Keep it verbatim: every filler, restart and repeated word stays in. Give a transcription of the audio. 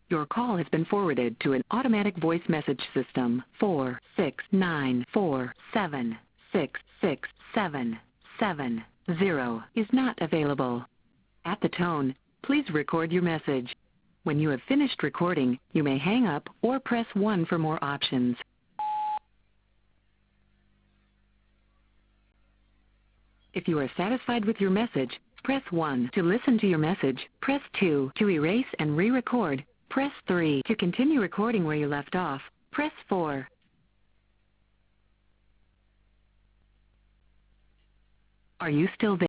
Your call has been forwarded to an automatic voice message system. four six nine four seven six six seven seven zero is not available. At the tone, please record your message. When you have finished recording, you may hang up or press one for more options. If you are satisfied with your message, press one. To listen to your message, press two. To erase and re-record, press three. To continue recording where you left off, press four. Are you still there?